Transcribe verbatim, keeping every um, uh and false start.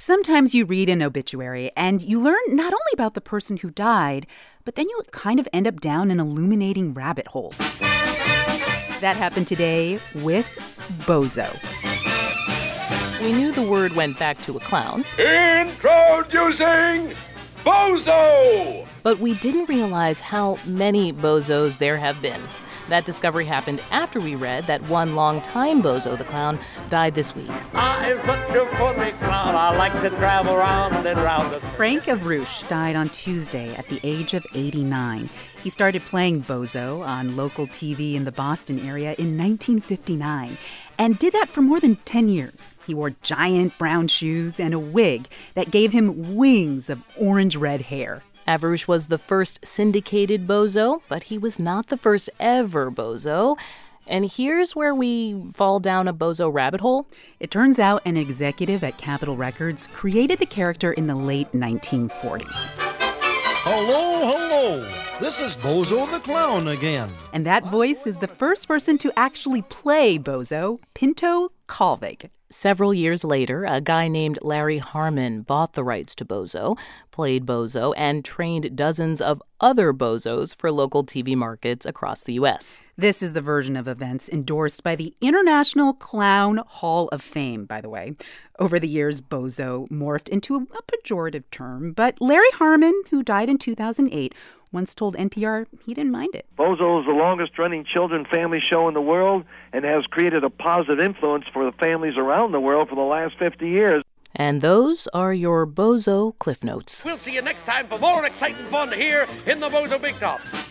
Sometimes you read an obituary and you learn not only about the person who died, but then you kind of end up down an illuminating rabbit hole. That happened today with Bozo. We knew the word went back to a clown. Introducing Bozo! But we didn't realize how many Bozos there have been. That discovery happened after we read that one longtime Bozo the Clown died this week. I am such a funny clown. I like to travel round and round. The... Frank Avrush died on Tuesday at the age of eighty-nine. He started playing Bozo on local T V in the Boston area in nineteen fifty-nine and did that for more than ten years. He wore giant brown shoes and a wig that gave him wings of orange-red hair. Avrush was the first syndicated Bozo, but he was not the first ever Bozo. And here's where we fall down a Bozo rabbit hole. It turns out an executive at Capitol Records created the character in the late nineteen forties. Hello, hello. This is Bozo the Clown again. And that voice is the first person to actually play Bozo, Pinto Colvig. Several years later, a guy named Larry Harmon bought the rights to Bozo, played Bozo, and trained dozens of other Bozos for local T V markets across the U S. This is the version of events endorsed by the International Clown Hall of Fame, by the way. Over the years, Bozo morphed into a pejorative term, but Larry Harmon, who died in two thousand eight, once told N P R he didn't mind it. Bozo is the longest-running children family show in the world and has created a positive influence for the families around the world for the last fifty years. And those are your Bozo Cliff Notes. We'll see you next time for more exciting fun here in the Bozo Big Top.